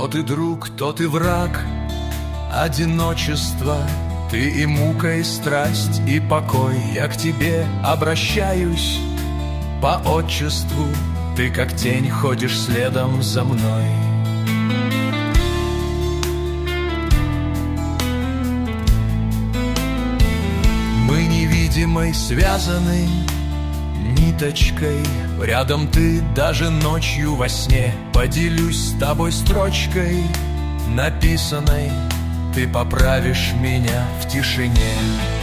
ты друг, то ты враг. Одиночество, ты и мука, и страсть, и покой. Я к тебе обращаюсь по отчеству, ты как тень ходишь следом за мной. Мы невидимой связаны ниточкой, рядом ты даже ночью во сне. Поделюсь с тобой строчкой написанной, ты поправишь меня в тишине.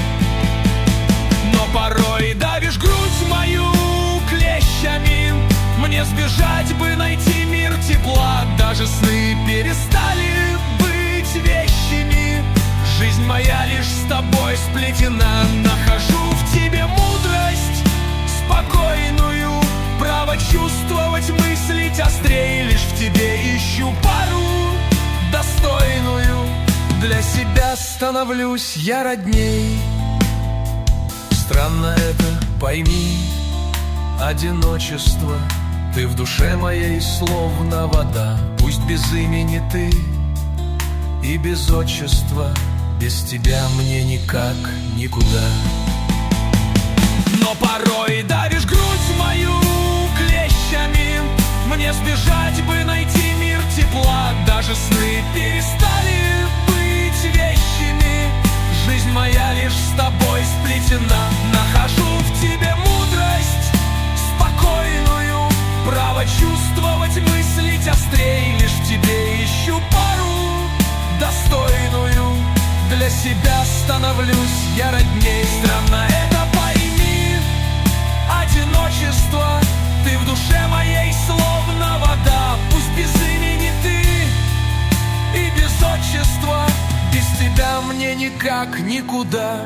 Но порой давишь грудь мою клещами, мне сбежать бы, найти мир тепла. Даже сны перестали быть вещами, жизнь моя лишь с тобой сплетена. Нахожу в тебе мудрость спокойную, право чувствовать, мыслить острее. Лишь в тебе ищу пару достойную, для себя становлюсь я родней. Странно это, пойми, одиночество. Ты в душе моей словно вода. Пусть без имени ты и без отчества, без тебя мне никак никуда. Но порой давишь грудь мою клещами, мне сбежать бы, найти мир тепла. Даже сны перестали быть вещами, жизнь моя лишь с тобой сплетена. Нахожу в тебе мудрость спокойную, право чувствовать, мыслить острей. Лишь в тебе ищу пару достойную, для себя становлюсь я родней. Странно это, пойми, одиночество. Ты в душе моей словно вода. Пусть без имени ты и без отчества, без тебя мне никак никуда.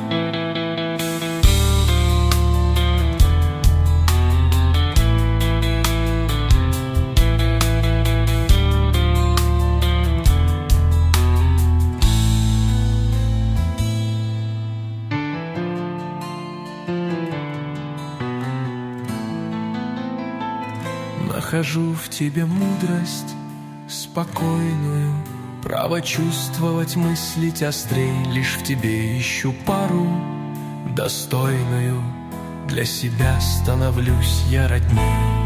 Нахожу в тебе мудрость спокойную, право чувствовать, мыслить острей. Лишь в тебе ищу пару достойную, для себя становлюсь я родней.